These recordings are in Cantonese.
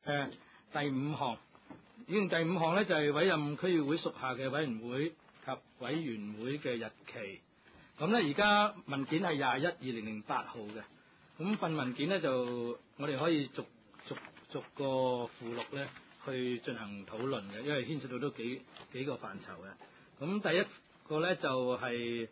第5項，議員第5項咧就係委任區議會屬下嘅委員會及委員會嘅日期。咁咧而家文件係21/2008號嘅，咁份文件咧就我哋可以逐個附錄咧去進行討論嘅，因為牽涉到都幾個範疇嘅。咁第一個咧就係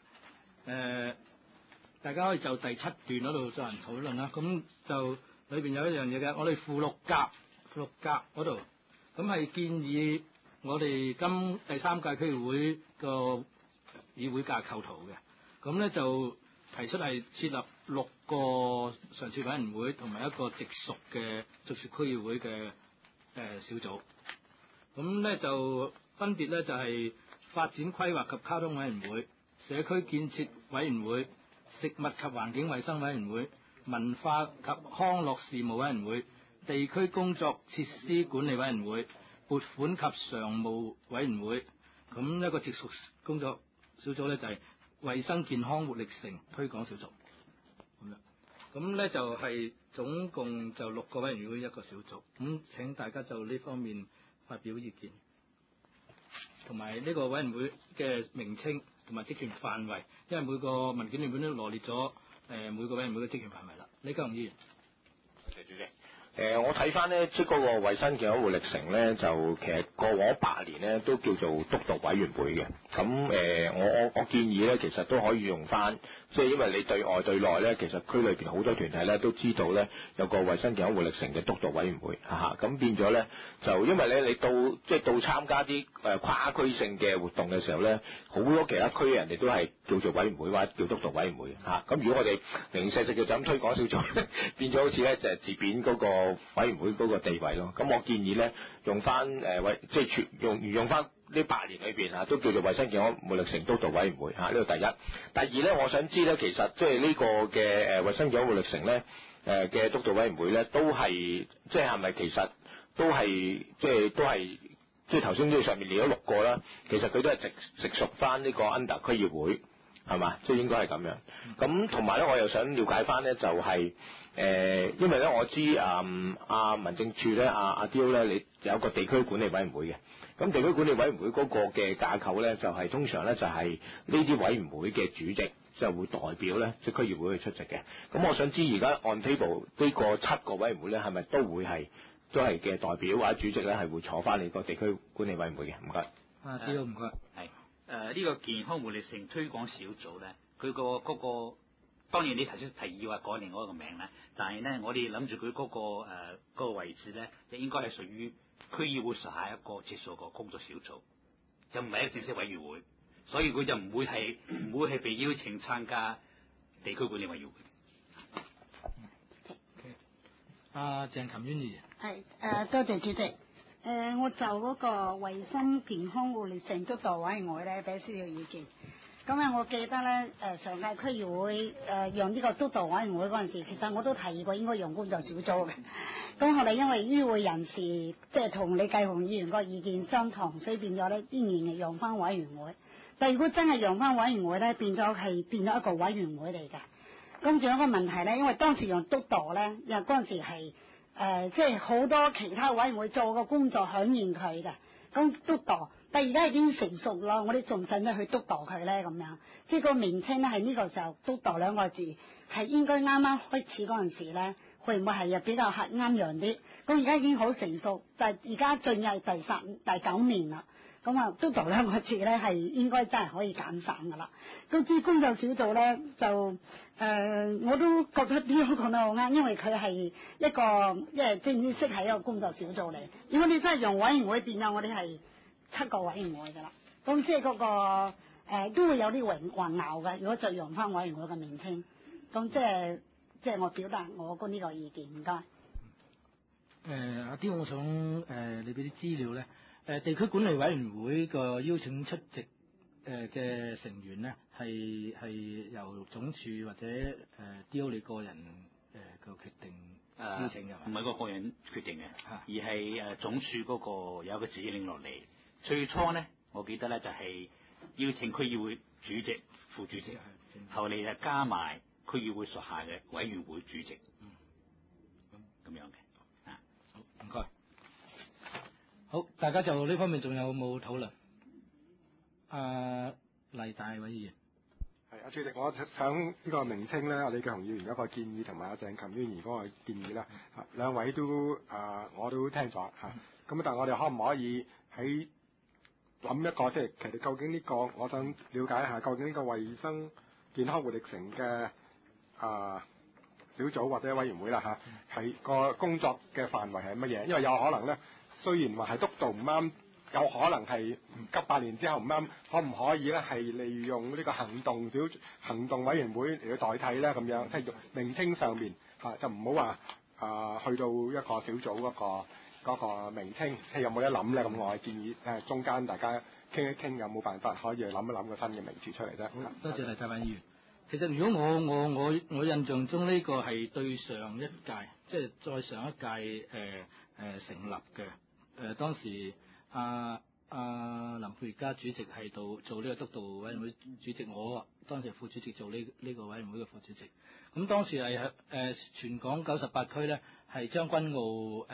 大家可以就第7段嗰度進行討論啦。咁就裏邊有一樣嘢嘅，我哋附錄甲嗰度，咁係建議我哋第3屆區議會個議會架構圖嘅。咁咧就提出係設立6個常設委員會同埋一個直屬區議會嘅小組。咁咧就分別咧就係發展規劃及交通委員會、社區建設委員會、食物及環境衛生委員會、文化及康樂事務委員會、地區工作設施管理委員會、撥款及常務委員會。咁一個直屬工作小組咧就係衛生健康活力城推廣小組咁樣。咁咧就係總共就6個委員會一個小組。咁請大家就呢方面發表意見，同埋呢個委員會嘅名稱同埋職權範圍，因為每個文件裏面都羅列咗每個委員會嘅職權範圍啦。李家雄議員。 謝主席。我睇翻呢，即係嗰個衛生健康活力城呢，就其實過往8年呢都叫做督導委員會嘅。咁我建議呢，其實都可以用翻，即係因為你對外對內呢，其實區裏邊好多團體呢都知道呢有個衛生健康活力城嘅督導委員會咁變咗呢，就因為呢你到參加啲跨區性嘅活動嘅時候呢，好多其他區嘅人哋都係叫做委員會或者叫督導委員會咁如果我哋零舍食嘅就咁推廣小組，變咗好似呢就係自貶嗰個委員會嗰個地位咯。咁我建議咧用翻用翻呢8年裏邊都叫做衛生健康活力城督導委員會呢個第一。第二咧，我想知咧，其實即係呢個嘅衛生健康活力城咧嘅督導委員會咧，都係即係咪其實都係即係頭先呢上面列咗6個啦，其實佢都係直屬翻呢個 under 區議會。係嘛？即係應該係咁樣。咁同埋咧，我又想了解翻咧，就係因為咧，我知民政處咧，阿刁咧，你有個地區管理委員會嘅。咁地區管理委員會嗰個嘅架構咧，就係通常咧就係呢啲委員會嘅主席就會代表咧即係區議會去出席嘅。咁我想知而家按 table 呢個7個委員會咧，係咪都係嘅代表或者主席咧係會坐翻你個地區管理委員會嘅？唔該。 阿刁唔該。 係。呢個健康活力城推廣小組咧，佢嗰個當然你提議話改另外一個名咧，但係咧我哋諗住佢嗰個位置咧，就應該係屬於區議會屬下一個直屬個工作小組，就唔係一個正式委員會，所以佢就唔會係被邀請參加地區管理委員會。 阿鄭琴淵議員。 係多謝主席。我就嗰個衛生健康活力城督導委員會咧，俾少少意見。咁啊，我記得咧，上屆區議會用呢個督導委員會嗰陣時，其實我都提議過應該用工作小組嘅。咁後嚟因為與會人士即係同李繼雄議員個意見相同，所以變咗咧，依然係用翻委員會。但係如果真係用翻委員會咧，變咗一個委員會嚟嘅。咁仲有一個問題咧，因為當時用督導咧，因為嗰陣時係。即係好多其他委員會做個工作響應佢嘅，咁督導，但係而家已經成熟啦，我哋仲使咩去督導佢咧？咁樣，即係個名稱咧係呢個時候督導2個字，係應該啱啱開始嗰陣時咧，會唔會係又比較啱樣啲？咁而家已經好成熟，但係而家進入第9年啦。咁啊，督導2個字咧係應該真係可以減省噶啦。咁至於工作小組咧，就我都覺得啲講得好啱，因為佢係一個即係正式係一個工作小組嚟。如果你真係用委員會變咗，我哋係7個委員會噶啦。咁即係嗰個都會有啲混淆嘅。如果再用翻委員會嘅名稱，咁即係我表達我呢個意見。唔該。 阿刁，我想你俾啲資料咧。地區管理委員會個邀請出席嘅成員咧，係由總署或者刁你個人個決定邀請嘅， 唔係個人決定嘅，而係總署嗰個有一個指令落嚟。最初咧，我記得咧就係邀請區議會主席、副主席，後嚟就加埋區議會屬下嘅委員會主席，咁樣嘅。 好，唔該。 好，大家就呢方面仲有冇討論？黎大偉議員。 係主席，我想呢個名稱咧，李繼雄議員嗰個建議同埋阿鄭琴淵議員嗰個建議啦，兩位都我都聽咗嚇。咁但係我哋可唔可以喺諗一個，即係其實究竟呢個，我想了解一下，究竟呢個衞生健康活力城嘅小組或者委員會啦嚇，係個工作嘅範圍係乜嘢？因為有可能咧，雖然話係督導唔啱。有可能係急8年之後唔啱，可唔可以咧係利用呢個行動委員會嚟到代替咧咁樣，即係名稱上面就唔好話去到一個小組嗰個名稱，即係有冇得諗咧？咁我係建議中間大家傾一傾，有冇辦法可以諗一諗個新嘅名詞出嚟啫。 多謝黎大偉議員。其實如果我印象中呢個係對上一屆，即係再上一屆成立嘅，當時。林佩嘉主席係做呢個督導委員會主席，我當時係副主席做呢個委員會嘅副主席。咁當時係全港98區咧係將軍澳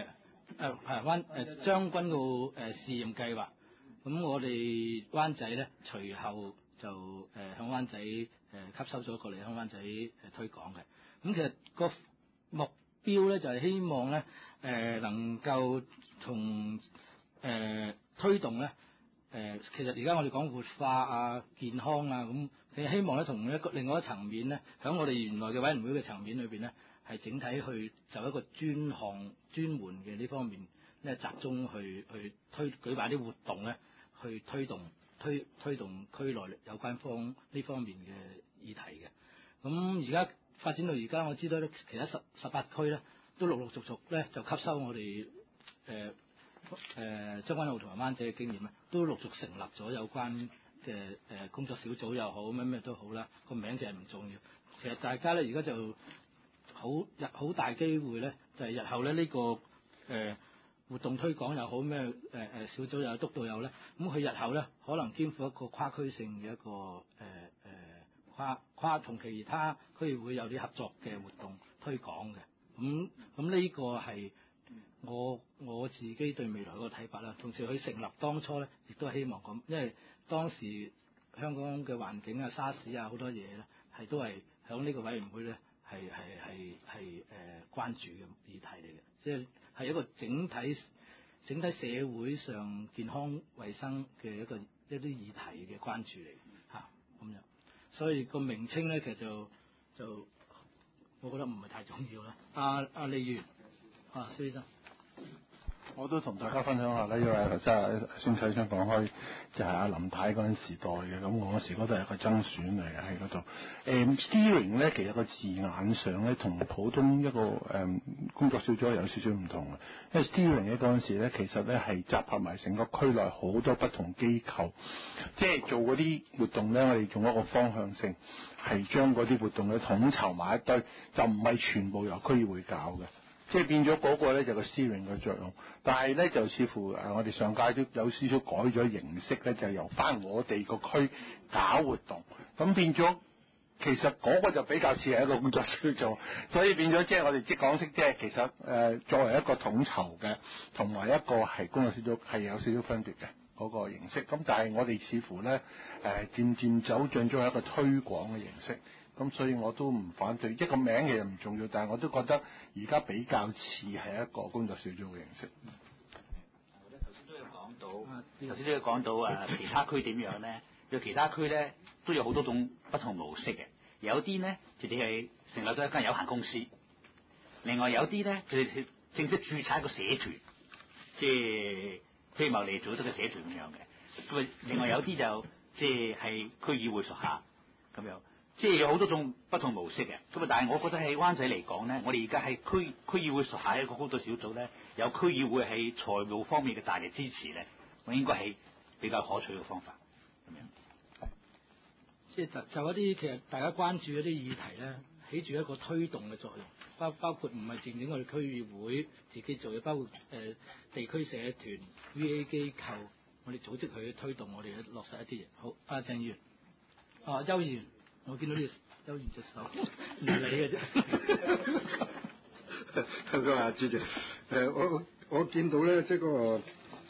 將軍澳試驗計劃。咁我哋灣仔咧隨後就向灣仔吸收咗過嚟向灣仔推廣嘅。咁其實個目標咧就係希望咧能夠從推動咧其實而家我哋講活化健康咁，其實希望咧從另外一個層面咧，喺我哋原來嘅委員會嘅層面裏邊咧，係整體去就一個專門嘅呢方面咧，集中去舉辦啲活動咧，去推動區內有關呢方面嘅議題嘅。咁而家發展到而家，我知道咧，其他18區咧都陸續咧就吸收我哋將軍澳同埋灣仔嘅經驗咧，都陸續成立咗有關嘅工作小組又好，咩都好啦。個名就係唔重要。其實大家咧而家就好大機會咧，就係日後咧呢個活動推廣又好，咩小組又有督導又咧，咁佢日後咧可能肩負一個跨區性嘅一個跨同其他區議會有啲合作嘅活動推廣嘅。咁呢個係我自己對未來嗰個睇法啦。同時佢成立當初咧，亦都係希望咁，因為當時香港嘅環境沙士好多嘢咧，係都係響呢個委員會咧係關注嘅議題嚟嘅，即係一個整體社會上健康衛生嘅一啲議題嘅關注嚟咁樣。所以個名稱咧，其實就我覺得唔係太重要啦。阿李議員，蕭醫生。 我都同大家分享下啦，因為頭先阿孫啟昌講開就係阿林太嗰陣時代嘅，咁我嗰時嗰度係一個爭選嚟嘅喺嗰度。steering 咧，其實個字眼上咧，同普通一個工作小組有少少唔同嘅，因為 steering 咧嗰陣時咧，其實咧係集合埋成個區內好多不同機構，即係做嗰啲活動咧，我哋用一個方向性，係將嗰啲活動咧統籌埋一堆，就唔係全部由區議會搞嘅。即係變咗嗰個咧就個 steering 嘅作用，但係咧就似乎我哋上屆都有少少改咗形式咧，就由翻我哋個區搞活動，咁變咗其實嗰個就比較似係一個工作小組，所以變咗即係我哋即講識即係其實作為一個統籌嘅，同埋一個係工作小組係有少少分別嘅嗰個形式，咁但係我哋似乎咧漸漸走進咗一個推廣嘅形式。咁所以我都唔反對，一個名其實唔重要，但係我都覺得而家比較似係一個工作小組嘅形式。 我覺得頭先都有講到其他區點樣咧？有其他區咧都有好多種不同模式嘅，有啲咧就哋係成立咗一間有限公司，另外有啲咧就係正式註冊一個社團，即係非牟利組織嘅社團咁樣嘅。咁啊，另外有啲就即係區議會屬下咁樣。即係有好多種不同模式嘅，咁啊！但係我覺得喺灣仔嚟講咧，我哋而家係區議會屬下一個工作小組咧，有區議會喺財務方面嘅大力支持咧，我應該係比較可取嘅方法咁樣。 即係就一啲其實大家關注一啲議題咧，起住一個推動嘅作用，包括唔係淨係我哋區議會自己做嘅，包括地區社團、VA 機構，我哋組織去推動我哋落實一啲嘢。好，阿鄭議員，邱議員。我見到呢個邱議員隻手唔係你嘅啫。 咁啊，主席，我見到咧，即係嗰個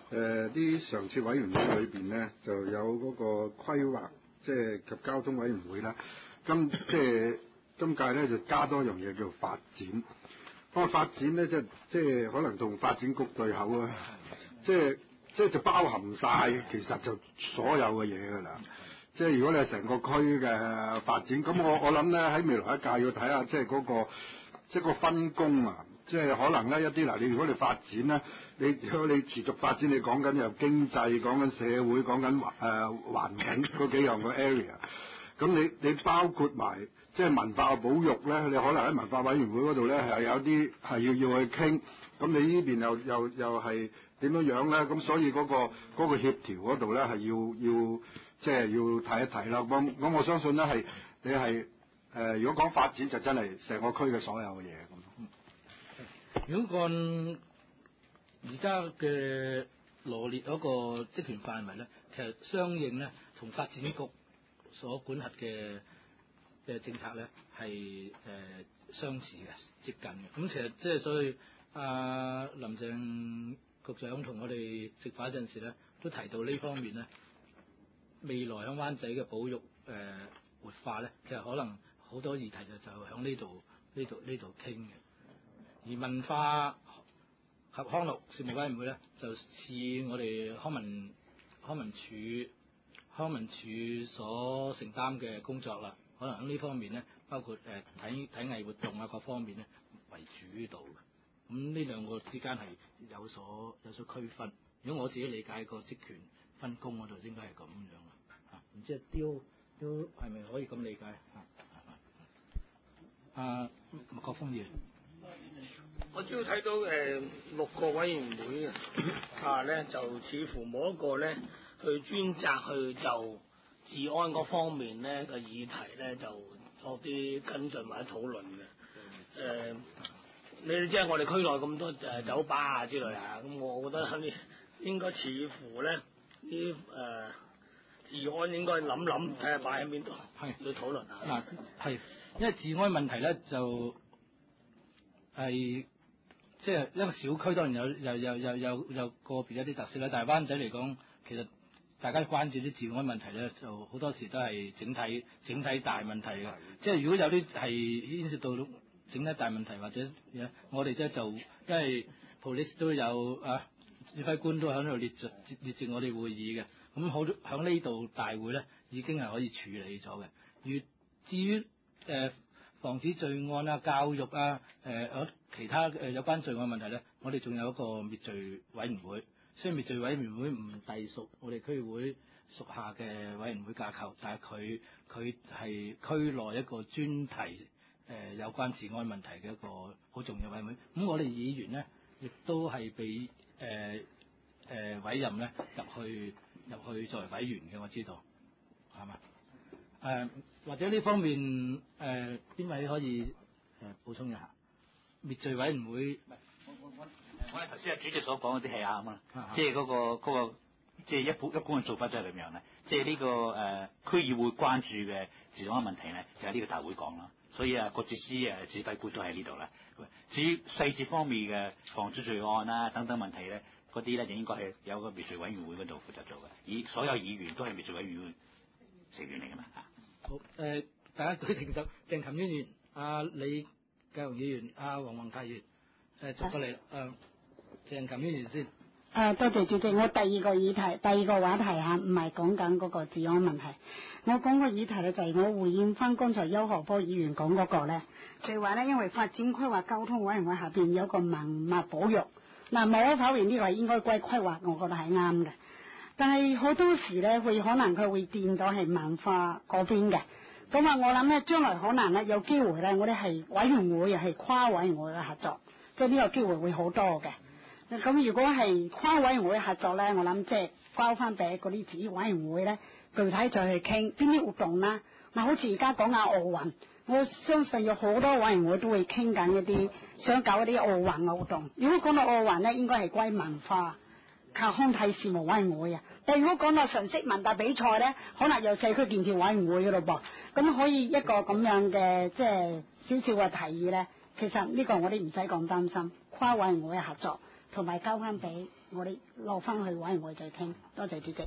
啲常設委員會裏邊咧就有嗰個規劃即係及交通委員會啦。今屆咧就加多樣嘢叫做發展。嗰個發展咧即係可能同發展局對口啊，即係就包含晒其實就所有嘅嘢㗎啦。即係如果你係成個區嘅發展，咁我諗咧喺未來一屆要睇下即係嗰個即係個分工啊。即係可能咧一啲嗱，如果你發展咧，你持續發展，你講緊又經濟，講緊社會，講緊環境嗰幾樣個 area。咁你包括埋即係文化保育咧，你可能喺文化委員會嗰度咧係有啲係要去傾。咁你呢邊又係點樣樣咧？咁所以嗰個協調嗰度咧係要即係要睇一睇啦。咁我相信咧係你係如果講發展就真係成個區嘅所有嘅嘢咁。 如果按而家嘅羅列嗰個職權範圍咧，其實相應咧同發展局所管轄嘅政策咧係相似嘅、接近嘅。咁其實即係所以林鄭局長同我哋食飯嗰陣時咧，都提到呢方面咧，未來喺灣仔嘅保育活化咧，其實可能好多議題就喺呢度傾嘅。而文化及康樂事務委員會咧，就似我哋康文署所承擔嘅工作啦。可能喺呢方面咧，包括體藝活動啊各方面咧為主導嘅。咁呢兩個之間係有所區分。如果我自己理解個職權分工嗰度，應該係咁樣啦。唔知都係咪可以咁理解？麥國鋒議員。 我主要睇到6個委員會咧，就似乎冇一個咧去專責去就治安嗰方面咧嘅議題咧，就作啲跟進或者討論嘅。你哋知我哋區內咁多酒吧啊之類啊，咁我覺得應該似乎咧啲治安應該諗睇下擺喺邊度，要討論下。 嗱係，因為治安問題咧就係。即係一個小區當然有個別一啲特色啦，但係灣仔嚟講，其實大家關注啲治安問題咧，就好多時都係整體大問題嘅。即係如果有啲係牽涉到整體大問題，或者我哋就因為 police 都有指揮官都喺度列席我哋會議嘅，咁好喺呢度大會咧已經係可以處理咗嘅。至於防止罪案啊、教育啊、其他有關罪案問題咧，我哋仲有一個滅罪委員會。雖然滅罪委員會唔隸屬我哋區議會屬下嘅委員會架構，但係佢係區內一個專題有關治安問題嘅一個好重要委員會。咁我哋議員咧，亦都係被委任咧入去作為委員嘅，我知道係嘛？或者呢方面邊位可以補充一下？滅罪委員會， 我哋頭先阿主席所講嗰啲係啱啦，即係嗰個即係一般嘅做法都係咁樣咧。即係呢個區議會關注嘅治安問題咧，就喺呢個大會講啦。所以國政司指揮官都喺呢度啦。至於細節方面嘅防止罪案啊等等問題咧，嗰啲咧就應該係有個滅罪委員會嗰度負責做嘅。所有議員都係滅罪委員會成員嚟㗎嘛。 好，大家舉停手，鄭琴淵議員、李繼雄議員、黃宏泰議員，出過嚟，鄭琴淵議員先。 多謝主席，我第二個話題唔係講緊嗰個治安問題，我講個議題咧就係我回應翻剛才邱學科議員講嗰個咧，就係話咧，因為發展規劃交通委員會下邊有個文物保育，嗱無可否認呢個係應該歸規劃，我覺得係啱嘅。但係好多時咧，可能佢會變咗係文化嗰邊嘅。咁我諗咧，將來可能咧有機會咧，我哋係委員會又係跨委員會嘅合作，即係呢個機會會好多嘅。咁如果係跨委員會合作咧，我諗即係交翻俾嗰啲自己委員會咧，具體再去傾邊啲活動啦。嗱，好似而家講亞奧運，我相信有好多委員會都會傾緊一啲想搞一啲奧運嘅活動。如果講到奧運咧，應該係歸文化及康體事務委員會啊。但如果講到純式文達比賽咧，可能有社區建設委員會嘅咯噃。咁可以一個咁樣嘅即係少少嘅提議咧，其實呢個我哋唔使咁擔心，跨委員會嘅合作。 同埋交翻俾我哋落翻去委員會再傾。多謝主席。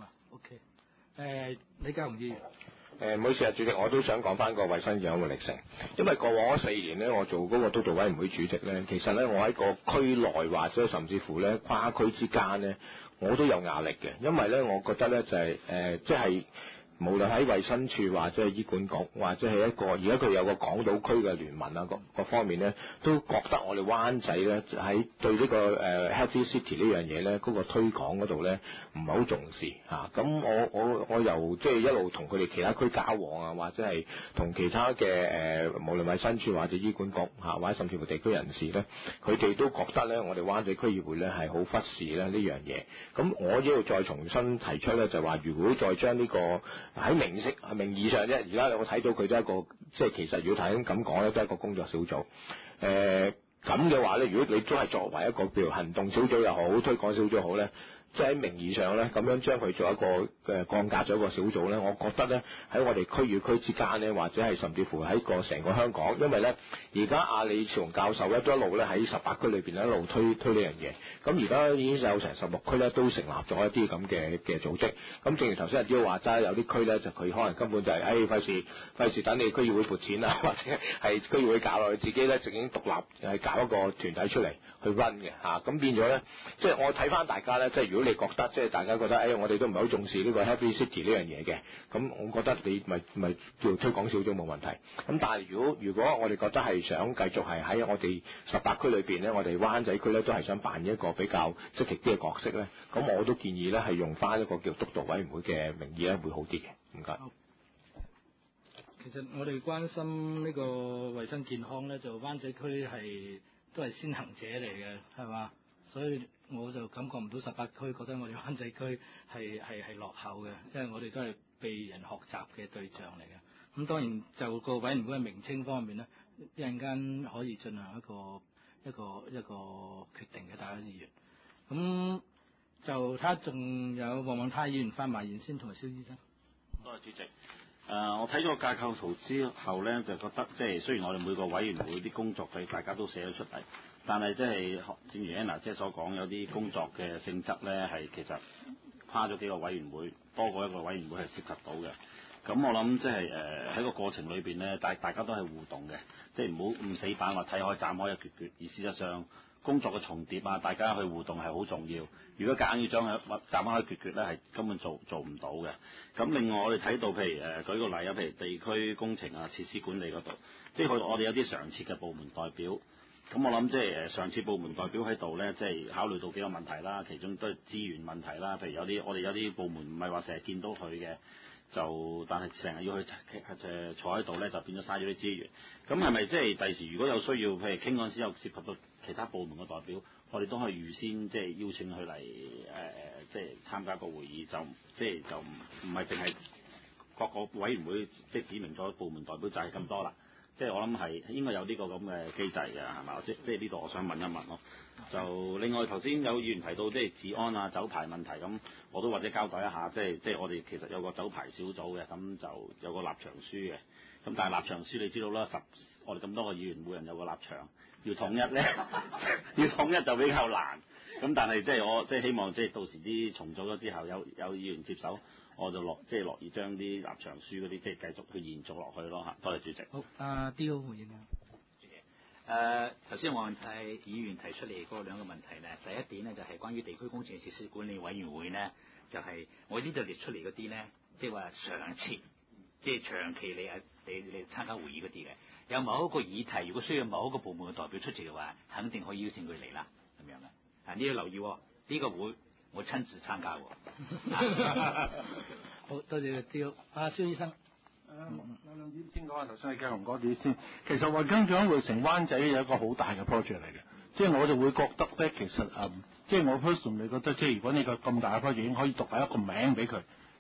OK。李家雄議員。 唔好意思啊，主席，我都想講翻個衞生健康活力城，因為過往嗰4年呢，我做嗰個督導委員會主席呢，其實呢，我喺個區內或者甚至乎呢跨區之間呢，我都有壓力嘅，因為呢，我覺得呢就係即係無論喺衛生署或者係醫管局，或者係一個而家佢有個港島區嘅聯盟啊，各方面呢，都覺得我哋灣仔呢喺對呢個Healthy City 呢樣嘢呢，嗰個推廣嗰度呢，唔係好重視嚇。咁我由即係一路同佢哋其他區交往啊，或者係同其他嘅無論衛生署或者醫管局嚇，或者甚至乎地區人士呢，佢哋都覺得呢，我哋灣仔區議會呢係好忽視咧呢樣嘢。咁我呢度再重新提出呢，就話如果再將呢個喺名義上啫，而家我睇到佢都係一個，即係其實如果睇咁講咧，都係一個工作小組。咁嘅話咧，如果你都係作為一個譬如行動小組又好，推廣小組好咧，即係喺名義上咧，咁樣將佢做一個降格咗一個小組咧，我覺得咧喺我哋區與區之間咧，或者係甚至乎喺個成個香港，因為咧而家阿李潮龍教授咧都一路咧喺18區裏邊一路推呢樣嘢，咁而家已經有成16區咧都成立咗一啲咁嘅組織。咁正如頭先阿刁話齋，有啲區咧就佢可能根本就係費事等你區議會撥錢啊，或者係區議會搞落去，自己咧就已經獨立係搞一個團體出嚟去 run 嘅嚇。咁變咗咧，即係我睇翻大家咧，即係如果你覺得即係大家覺得我哋都唔係好重視呢個 Happy City 呢樣嘢嘅，咁我覺得你咪叫推廣小組冇問題。咁但係如果我哋覺得係想繼續係喺我哋18區裏邊咧，我哋灣仔區咧都係想扮一個比較積極啲嘅角色咧，咁我都建議咧係用翻一個叫督導委員會嘅名義咧會好啲嘅。唔該。 其實我哋關心呢個衞生健康咧，就灣仔區都係先行者嚟嘅，係嘛？所以我就感覺唔到18區覺得我哋灣仔區係落後嘅，即係我哋都係被人學習嘅對象嚟嘅。咁當然就個委員會嘅名稱方面咧，一陣間可以進行一個決定嘅，大家議員。咁就睇下仲有黃宏泰議員發埋言先，同埋蕭醫生。 多謝主席。我睇咗個架構圖之後咧，就覺得即係雖然我哋每個委員會啲工作大家都寫咗出嚟，但係即係正如 Anna 姐所講，有啲工作嘅性質咧係其實跨咗幾個委員會，多過一個委員會係涉及到嘅。咁我諗即係喺個過程裏邊咧，大家都係互動嘅，即係唔好唔死板話睇開斬開一橛橛，而事實上工作嘅重疊啊，大家去互動係好重要。如果夾硬要將佢斬開一橛橛咧，係根本做唔到嘅。咁另外我哋睇到譬如舉個例啊，譬如地區工程啊、設施管理嗰度，即係我哋有啲常設嘅部門代表。咁我諗即係常設部門代表喺度咧，即係考慮到幾個問題啦，其中都係資源問題啦。譬如我哋有啲部門唔係話成日見到佢嘅，但係成日要去坐喺度咧，就變咗嘥咗啲資源。咁係咪即係第時如果有需要，譬如傾嗰陣時有涉及到其他部門嘅代表，我哋都可以預先即係邀請佢嚟即係參加個會議，就唔係淨係各個委員會即係指明咗部門代表就係咁多啦。即係我諗係應該有呢個咁嘅機制嘅，係嘛？即係呢度我想問一問咯。就另外頭先有議員提到即係治安啊、酒牌問題，咁我都或者交代一下，即係我哋其實有個酒牌小組嘅，咁就有個立場書嘅。咁但係立場書你知道啦，我哋咁多個議員每人有個立場，要統一咧，要統一就比較難。咁但係即係我即係希望即係到時啲重組咗之後，有議員接手。我就樂意將啲立場書嗰啲即係繼續去延續落去咯嚇。多謝主席。 好，阿刁回應啊。 主席，頭先黃宏泰議員提出嚟嗰兩個問題咧，第一點咧就係關於地區工程設施管理委員會咧，就係我呢度列出嚟嗰啲咧，即係話常設，即係長期你參加會議嗰啲嘅，有某一個議題，如果需要某一個部門嘅代表出席嘅話，肯定可以邀請佢嚟啦，咁樣嘅。啊，你要留意喎，呢個會我親自參加喎。 好多謝刁。阿蕭醫生。 有兩點先講下頭先李家雄嗰啲先。其實衞生健康活力城灣仔有一個好大嘅 project 嚟嘅，即係我就會覺得咧，其實即係我 personally 覺得，即係如果你個咁大嘅 project 已經可以獨立一個名俾佢，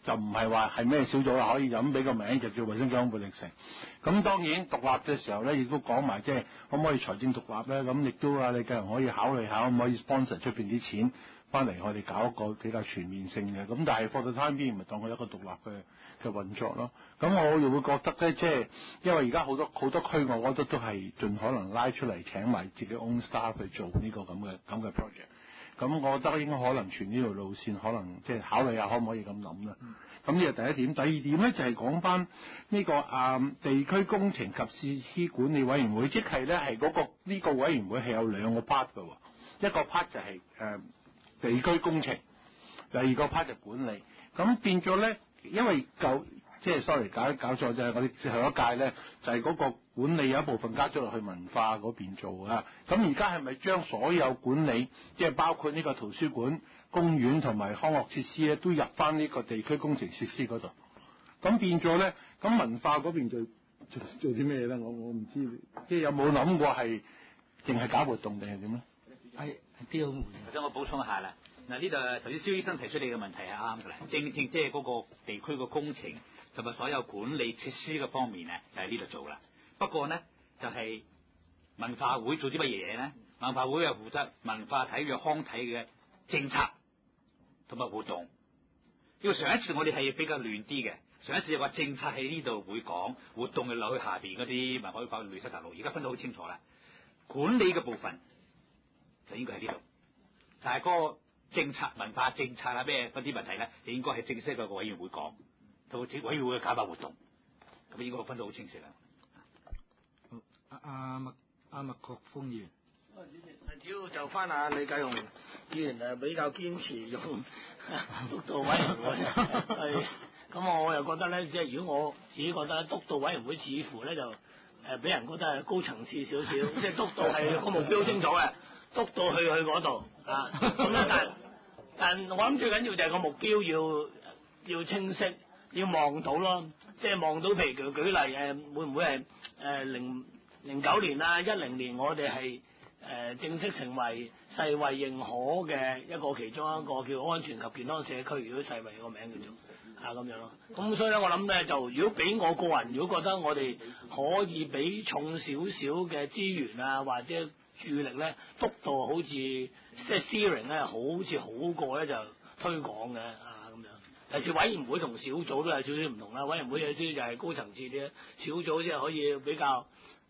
就唔係話係咩小組啦，可以就咁俾個名就叫衞生健康活力城。咁當然獨立嘅時候咧，亦都講埋即係可唔可以財政獨立咧？咁亦都啊，李繼雄可以考慮下可唔可以 sponsor 出邊啲錢翻嚟，我哋搞一個比較全面性嘅。咁但係 for the time being 咪當佢一個獨立嘅運作咯。咁我又會覺得咧，即係因為而家好多區，我覺得都係盡可能拉出嚟請埋自己 own staff 去做呢個咁嘅 project。咁我覺得應該可能全呢條路線，可能即係考慮下可唔可以咁諗啦。咁呢個第一點，第二點咧就係講翻呢個地區工程及設施管理委員會，即係咧係嗰個呢個委員會係有兩個 part 嘅喎，一個 part 就係地區工程，第二個 part 就管理。咁變咗咧，因為sorry 搞錯就係我哋上一屆咧就係嗰個管理有一部分加咗落去文化嗰邊做啊。咁而家係咪將所有管理，即係包括呢個圖書館、公園同埋康樂設施咧，都入翻呢個地區工程設施嗰度？咁變咗咧，咁文化嗰邊做啲咩咧？我唔知，即係有冇諗過係淨係搞活動定係點咧？ 係啲好。 或者我補充一下啦。嗱，呢度頭先蕭醫生提出你嘅問題係啱嘅啦，正即係嗰個地區嘅工程同埋所有管理設施嘅方面咧，就喺呢度做啦。不過呢，就係文化會做啲乜嘢咧？文化會係負責文化體育康體嘅政策同埋活動。因為上一次我哋係比較亂啲嘅，上一次話政策喺呢度會講，活動嘅落去下邊嗰啲文化會搞亂七八糟，而家分得好清楚啦。管理嘅部分就應該喺呢度，但係嗰個政策、文化政策啊咩嗰啲問題咧，就應該係正式個委員會講，到委員會嘅搞辦活動，咁應該分得好清晰啦。 麥國峰議員， 主要就翻下李繼雄議員比較堅持用督導委員會係，咁我又覺得咧，即係如果我自己覺得督導委員會似乎咧就俾人覺得係高層次少少，即係督導係個目標清楚嘅，督導去嗰度啊，咁咧但我諗最緊要就係個目標要清晰，要望到咯，即係望到譬如舉例會唔會係09年啊10年我哋係正式成為世衛認可嘅一個其中一個叫安全及健康社區，如果世衛個名叫做咁樣咯。咁所以咧，我諗咧就如果俾我個人，如果覺得我哋可以俾重少少嘅資源啊，或者注意力咧，督導好似即係 steering 咧，好似好過咧就推廣嘅咁樣。尤其是委員會同小組都有少少唔同啦，委員會有少少就係高層次啲，小組即係可以比較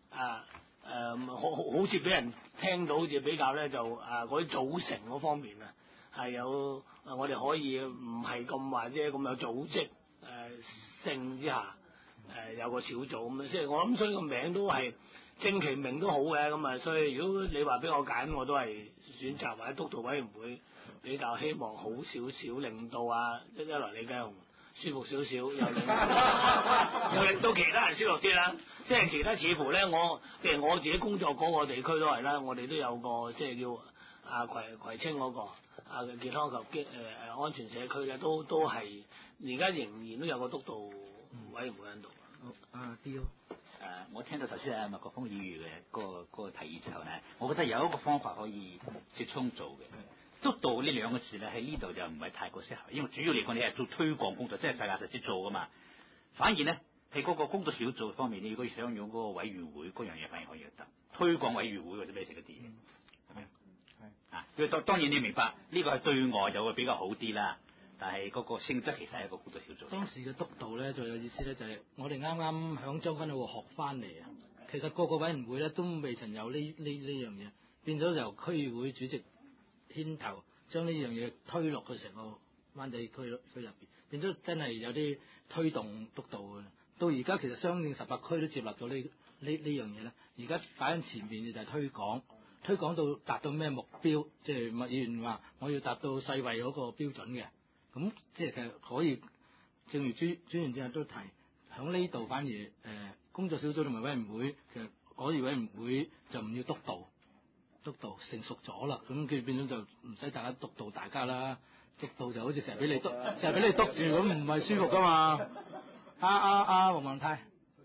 好似俾人聽到好似比較咧就嗰啲組成嗰方面啊，係有我哋可以唔係咁話啫，咁有組織性之下有個小組咁啊，即係我諗所以個名都係正其名都好嘅咁啊，所以如果你話俾我揀，我都係選擇或者督導委員會比較希望好少少，令到一來李繼雄舒服少少，又令到其他人舒服啲啦。即係其他似乎咧，譬如我自己工作嗰個地區都係啦，我哋都有個即係叫葵青嗰個健康及安全社區咧，都係而家仍然都有個督導委員會喺度。 D.O. 我聽到頭先麥國峰議員嘅嗰個提議之後咧，我覺得有一個方法可以接充做嘅。督導呢兩個字咧喺呢度就唔係太過適合，因為主要嚟講你係做推廣工作，即係實牙實齒做噶嘛。反而咧喺嗰個工作小組方面，你如果想用嗰個委員會嗰樣嘢，反而可以得推廣委員會或者咩食嗰啲嘢，係咪？係啊，當然你明白呢個係對外就會比較好啲啦，但係嗰個性質其實係一個工作小組。 當時嘅督導咧最有意思咧就係我哋啱啱響將軍澳學翻嚟啊，其實個委員會咧都未曾有呢樣嘢，變咗由區議會主席牽頭將呢樣嘢推落去成個灣仔區入邊，變咗真係有啲推動督導嘅。到而家其實相應18區都接納咗呢樣嘢咧，而家擺喺前面嘅就係推廣到達到咩目標，即係麥議員話我要達到世衛嗰個標準嘅，咁即係其實可以，正如專員之後都提，響呢度反而工作小組同埋委員會，其實可以委員會就唔要督導成熟咗啦，咁佢變咗就唔使大家督導大家啦，督導就好似成日俾你督住咁，唔係舒服噶嘛。黃文泰，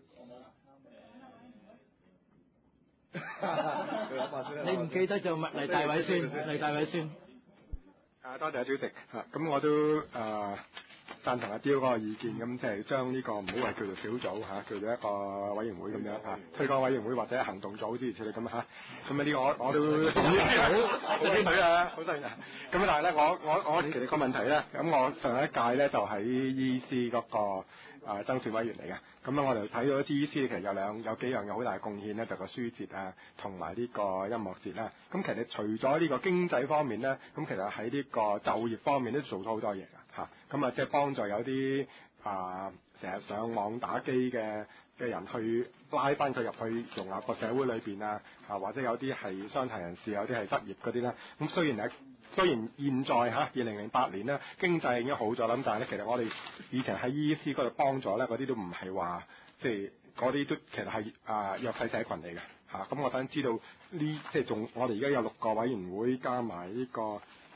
你唔記得就黎大偉先。 多謝主席咁我都贊同阿雕嗰個意見，咁即係將呢個唔好係叫做小組嚇，叫做一個委員會咁樣嚇，推廣委員會或者行動組之類似咁嚇。咁呢個我都好興佢啊，好犀利啊！咁但係咧，我其實個問題咧，咁我上一屆咧就喺 EC 嗰個增選委員嚟嘅。咁我哋睇到 EC 其實有幾樣有好大嘅貢獻咧，就個書節啊，同埋呢個音樂節啦。咁其實除咗呢個經濟方面咧，咁其實喺呢個就業方面都做咗好多嘢㗎嚇。咁啊，即係幫助有啲成日上網打機嘅人去拉翻佢入去融入個社會裏邊啊，或者有啲係傷殘人士，有啲係失業嗰啲啦。咁雖然現在2008年咧經濟已經好咗啦，咁但係咧其實我哋以前喺 EC 嗰度幫助咧嗰啲都唔係話即係嗰啲都其實係弱勢社群嚟嘅嚇。咁我想知道呢即係仲我哋而家有6個委員會加埋呢個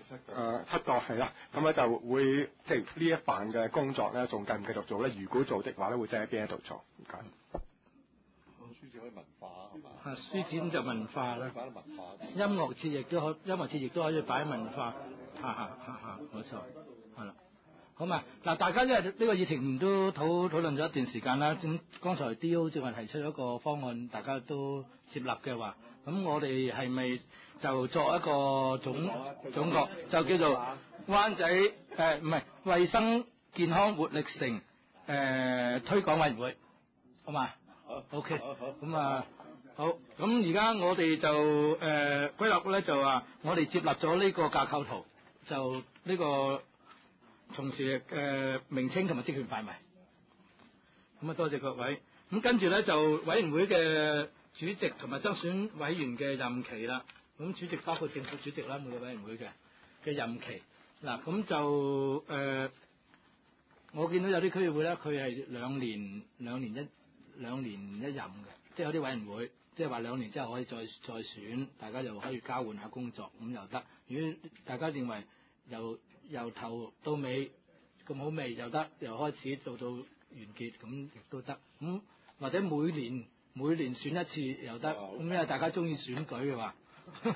7個係啦，咁咧就會即係呢一範嘅工作咧，仲繼唔繼續做咧？如果做的話咧，會即係喺邊一度做？唔該。 書展可以文化係嘛？ 書展就文化啦。 擺文化。 音樂節亦都可以擺文化。冇錯，係啦。好嘛，嗱，大家因為呢個議題都討論咗一段時間啦。咁剛才 D.O. 正話提出咗一個方案，大家都接納嘅話，咁我哋係咪就作一個總角，就叫做灣仔唔係衞生健康活力城推廣委員會，好嘛？好 OK，咁好。咁而家我哋就歸納咧就話，我哋接納咗呢個架構圖，就呢個從事名稱同埋職權範圍。咁啊，多謝各位。咁跟住咧就委員會嘅主席同埋增選委員嘅任期啦。咁主席包括政府主席啦，每個委員會嘅任期。嗱，咁就我見到有啲區議會咧，佢係兩年一任嘅，即係有啲委員會，即係話2年之後可以再選，大家又可以交換下工作，咁又得。如果大家認為由頭到尾咁好味又得，由開始做到完結咁亦都得。咁或者每年選一次又得。咁因為大家中意選舉嘅話，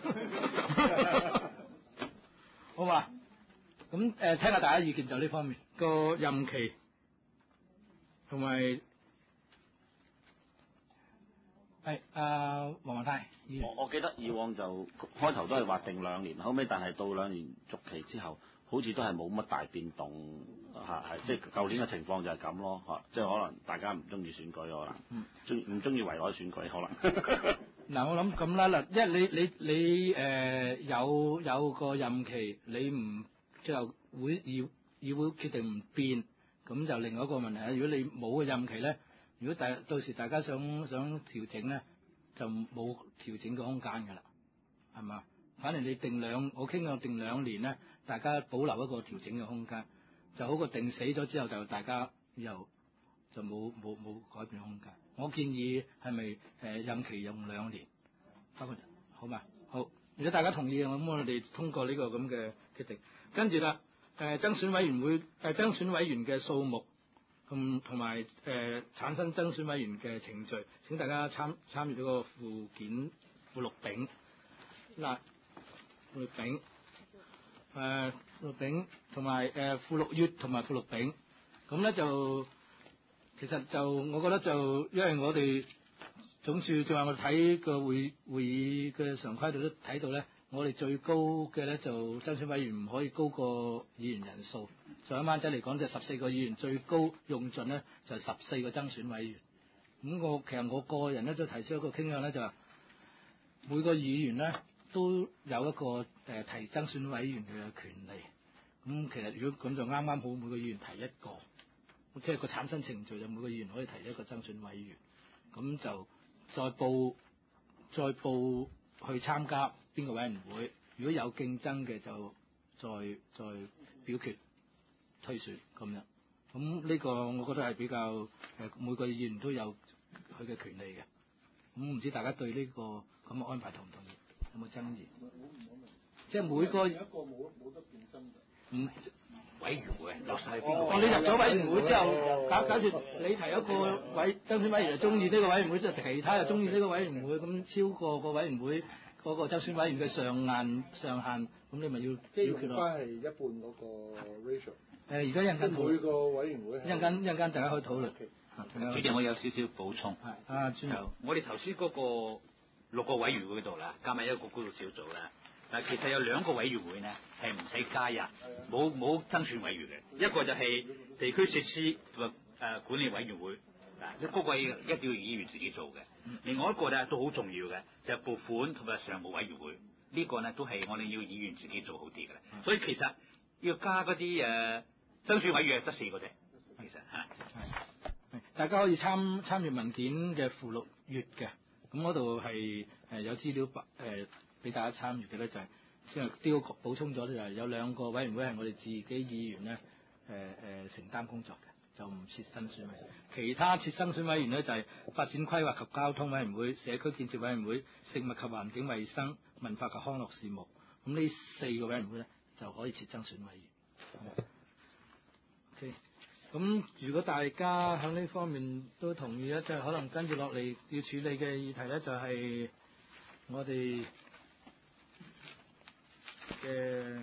好嘛？咁聽下大家意見就呢方面個任期同埋。係黃宏泰。 我記得以往就開頭都係劃定2年，後尾但係到2年續期之後，好似都係冇乜大變動係即係舊年嘅情況就係咁咯嚇，即係可能大家唔中意選舉可能，唔中意圍內選舉可能。 嗱，我諗咁啦嗱，因為你有個任期，你唔最後議會決定唔變，咁就另外一個問題啦。如果你冇個任期咧，如果到時大家想調整咧，就冇調整嘅空間㗎啦，係嘛？反正你我傾過定2年咧，大家保留一個調整嘅空間，就好過定死咗之後就大家以後就冇改變空間。我建議係咪任期用2年，包括好嘛？好，如果大家同意，咁我哋通過呢個咁嘅決定。跟住啦，增選委員嘅數目。同埋產生增選委員嘅程序，請大家參與呢個附錄丙嗱，附錄丙同埋附錄乙同埋附錄丙，咁咧就其實就我覺得就因為我哋總署仲有我睇個會議嘅常規度都睇到咧，我哋最高嘅咧就增選委員唔可以高過議員人數。上一灣仔嚟講就14個議員，最高用盡咧就14個增選委員。咁其實我個人咧都提出一個傾向咧，就係每個議員咧都有一個提增選委員嘅權利。咁其實如果咁就啱啱好，每個議員提一個，即係個產生程序就每個議員可以提一個增選委員。咁就再報去參加邊個委員會，如果有競爭嘅就再表決推選咁樣。咁呢個我覺得係比較每個議員都有佢嘅權利嘅。咁唔知大家對呢個咁嘅安排同唔同意？有冇爭議？即係每個有一個冇得競爭嘅。 委員會落晒邊個？ 你入咗委員會之後，假設你提一個增選委員就中意呢個委員會，就其他又中意呢個委員會，咁超過個委員會嗰個增選委員嘅上限咁你咪要即係用表決咯。 翻係一半嗰個 ratio。 而家一陣間討每個委員會係一陣間大家可以討論。 主席，我有少少補充。 係專就我哋頭先嗰個6個委員會嗰度啦，加埋一個高度小組啦。但其實有2個委員會呢係唔使加人，冇增選委員嘅。一個就係地區設施同埋管理委員會，嗰個一定要議員自己做嘅。另外一個咧都好重要嘅，就係撥款同埋常務委員會。呢個呢都係我哋要議員自己做好啲嘅啦。所以其實要加嗰啲增選委員得4個啫。其實大家可以參閱文件嘅附錄閱嘅，咁嗰度係有資料俾大家參閱嘅咧，就係即係都要補充咗咧，就係有2個委員會係我哋自己議員咧承擔工作嘅，就唔設增選委員。其他設增選委員咧就係發展規劃及交通委員會、社區建設委員會、食物及環境衛生、文化及康樂事務。咁呢4個委員會咧就可以設增選委員。OK。咁如果大家喺呢方面都同意咧，就係可能跟住落嚟要處理嘅議題咧，就係我哋嘅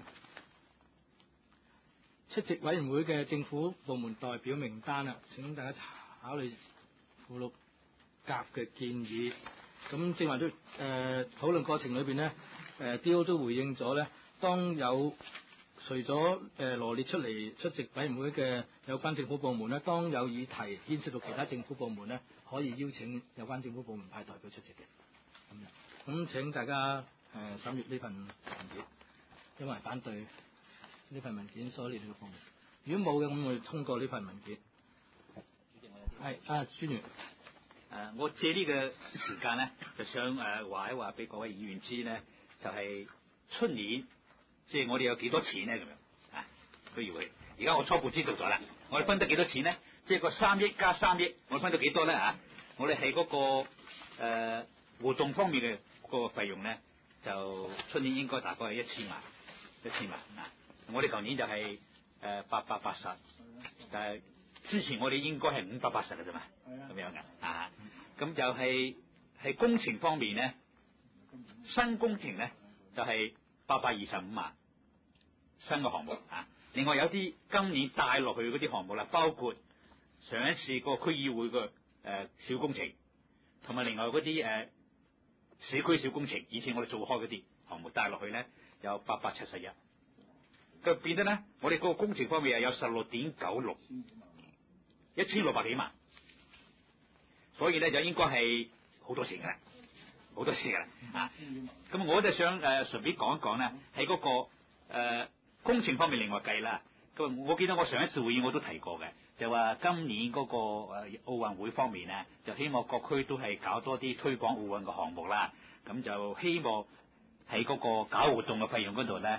出席委員會嘅政府部門代表名單啦。請大家考慮附錄甲嘅建議。咁正話都討論過程裏邊咧，DO 都回應咗咧，當有除咗羅列出嚟出席委員會嘅有關政府部門咧，當有議題牽涉到其他政府部門咧，可以邀請有關政府部門派代表出席嘅。咁請大家審閱呢份文件，因為反對呢份文件所列嘅部門。如果冇嘅，咁我哋通過呢份文件。係專員。 我借呢個時間咧，就想話一話俾各位議員知咧，就係出年。即係我哋有幾多錢咧？咁樣都要去。而家我初步知道咗啦，我哋分得幾多錢咧？即係個3億加3億，我哋分到幾多咧？我哋係嗰個活動方面嘅嗰個費用咧，就出年應該大概係1000萬啊！我哋舊年就係880，但係之前我哋應該係580嘅啫嘛，咁樣嘅咁就係工程方面咧，新工程咧就係825萬新嘅項目另外有啲今年帶落去嗰啲項目啦，包括上一次個區議會嘅小工程，同埋另外嗰啲社區小工程，以前我哋做開嗰啲項目帶落去咧，有871，咁變得咧，我哋個工程方面又有16.96，1600幾萬，所以咧就應該係好多錢嘅啦。好多次㗎啦咁我就想順便講一講咧，喺嗰個工程方面另外計啦。咁我記得我上一次會議我都提過嘅，就話今年嗰個奧運會方面咧，就希望各區都係搞多啲推廣奧運嘅項目啦。咁就希望喺嗰個搞活動嘅費用嗰度咧，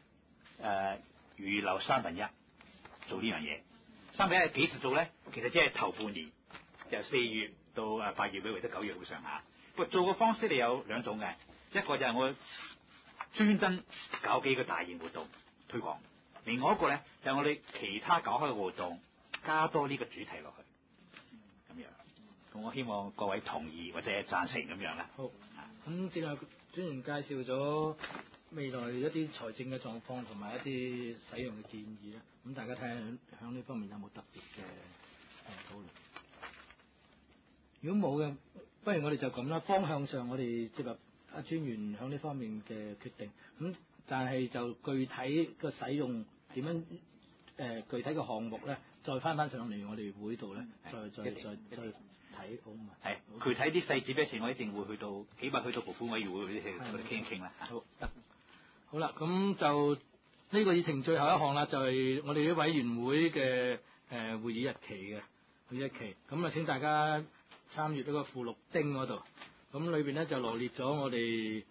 預留1/3做呢樣嘢。1/3係幾時做咧？其實即係頭半年，由4月到8月尾或者9月會上下。做嘅方式你有2種嘅，一個就係我專登搞幾個大型活動推廣，另外一個咧就係我哋其他搞開嘅活動加多呢個主題落去，咁樣。咁我希望各位同意或者贊成咁樣啦。 好，咁正係專員介紹咗未來一啲財政嘅狀況同埋一啲使用嘅建議啦。咁大家睇下響呢方面有冇特別嘅討論。如果冇嘅，不如我哋就咁啦。方向上我哋接納專員響呢方面嘅決定。咁但係就具體個使用點樣具體嘅項目咧，再翻上嚟我哋會度咧，再睇好嘛？ 係具體啲細節嘅事，我一定會去到，起碼去到撥款委員會嗰啲去同你傾一傾啦。 好得，好啦，咁就呢個議程最後一項啦，就係我哋啲委員會嘅會議日期嘅會議日期。咁啊，請大家參閱呢個附錄丁嗰度，咁裏邊咧就羅列咗我哋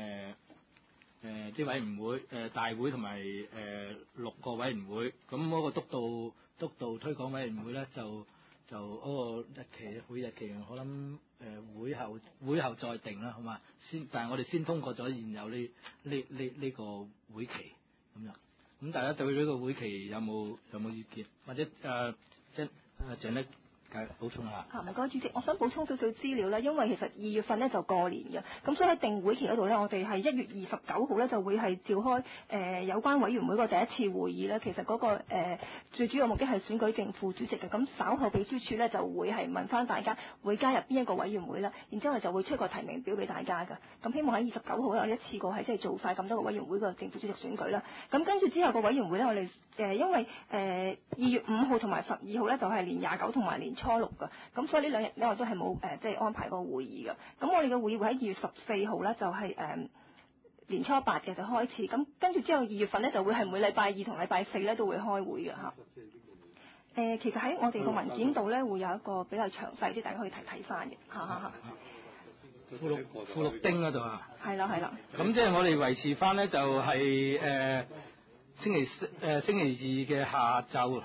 啲委員會大會同埋6個委員會。咁嗰個督導推廣委員會咧就嗰個日期會日期，我諗會後再定啦，好嘛？但係我哋先通過咗現有呢個會期咁樣。咁大家對呢個會期有冇意見？或者鄭力補充下。 唔該主席，我想補充少少資料啦，因為其實2月份咧就過年嘅，咁所以喺定會期嗰度咧，我哋係1月29號咧就會係召開有關委員會個第一次會議咧。其實嗰、最主要目的係選舉正副主席嘅，咁稍後秘書處咧就會係問翻大家會加入邊一個委員會啦，然之後就會出個提名表俾大家㗎。咁希望喺29號有一次過係即係做晒咁多個委員會個正副主席選舉啦。咁跟住之後個委員會咧，我哋因為2月5號同埋12號咧就係年29同埋年初6㗎，咁所以呢2日咧我都係冇即係安排個會議㗎。咁我哋嘅會議會喺2月14號咧就係年初8嘅就開始，咁跟住之後2月份咧就會係每禮拜2同禮拜4咧都會開會嘅嚇。其實喺我哋個文件度咧會有一個比較詳細啲，大家可以睇翻嘅嚇。 附錄丁嗰度啊。係啦。咁即係我哋維持翻咧就係星期二嘅下晝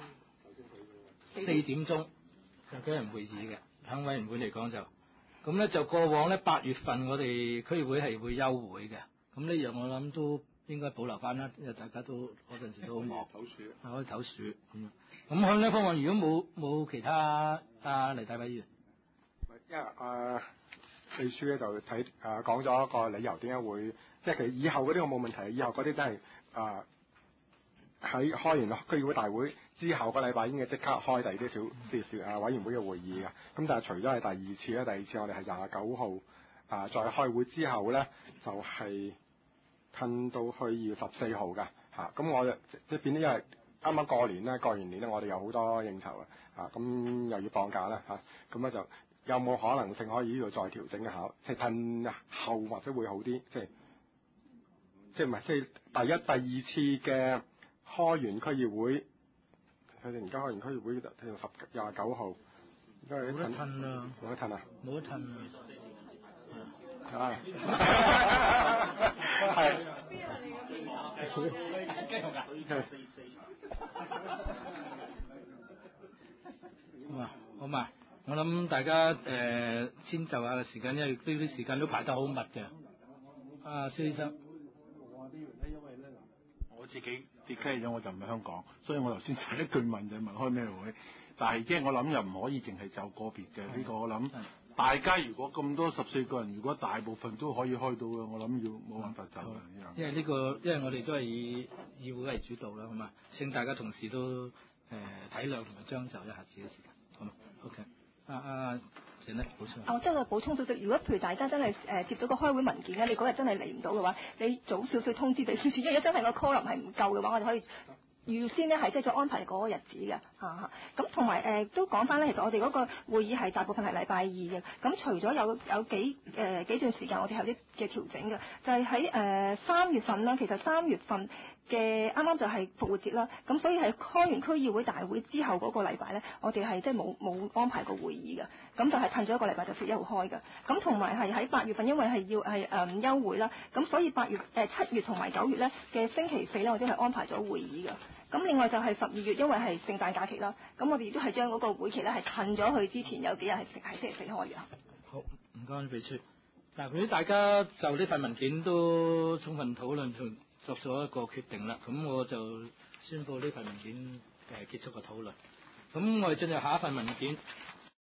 4點鐘就舉行會議嘅，響委員會嚟講就咁咧就過往咧8月份我哋區議會係會休會嘅，咁呢樣我諗都應該保留翻啦，因為大家都嗰陣時都好忙，可以唞暑咁。咁向呢方面，如果冇其他黎大偉議員， 因為秘書咧就睇講咗個理由點解會，即係其實以後嗰啲我冇問題，以後嗰啲都係喺開完區議會大會之後個禮拜應該即刻開第二啲小委員會嘅會議嘅。咁但係除咗係第二次咧，第二次我哋係29號再開會之後咧，就係褪到去2月14號㗎嚇。咁我即係變咗，因為啱啱過年咧，過完年咧，我哋有好多應酬咁又要放假啦嚇。咁咧就有冇可能性可以呢度再調整一下，即係褪後或者會好啲，即係唔係即係第一、第二次嘅。開完區議會，佢哋而家開完區議會就29號，而家係冇得褪啦， 冇得褪啊！ 冇得褪啊！ 係。好嘛，我諗大家先就下個時間，因為呢啲時間都排得好密嘅。蕭醫生。 我自己跌雞咗，我就唔喺香港，所以我頭先第一句問就問開咩會，但係即係我諗又唔可以淨係就個別嘅呢個，我諗大家如果咁多14個人，如果大部分都可以開到嘅，我諗要冇辦法走嘅。 因為因為我哋都係以議會為主導啦，咁啊，請大家同事都體諒同埋將就一下自己嘅時間，好嘛 ？OK，補充。 即係我補充少少，如果譬如大家真係接到個開會文件咧，你嗰日真係嚟唔到嘅話，你早少少通知秘書處，因為真係個 quorum 係唔夠嘅話，我哋可以預先咧係即係再安排嗰個日子嘅嚇。咁同埋都講翻咧，其實我哋嗰個會議係大部分係禮拜2嘅。咁除咗有幾段時間我哋有啲嘅調整嘅，就係喺3月份啦。其實3月份嘅啱啱就係復活節啦，咁所以係開完區議會大會之後嗰個禮拜咧，我哋係即係冇安排過會議嘅，咁就係褪咗一個禮拜就4月1號開嘅。咁同埋係喺8月份，因為係要休會啦，咁所以7月同埋9月咧嘅星期4咧，我哋係安排咗會議嘅。咁另外就係12月，因為係聖誕假期啦，咁我哋亦都係將嗰個會期咧係褪咗去之前有幾日係星期4開嘅。 好，唔該秘書。嗱，如果大家就呢份文件都充分討論同作咗一個決定啦，咁我就宣布呢份文件結束個討論。咁我哋進入下一份文件。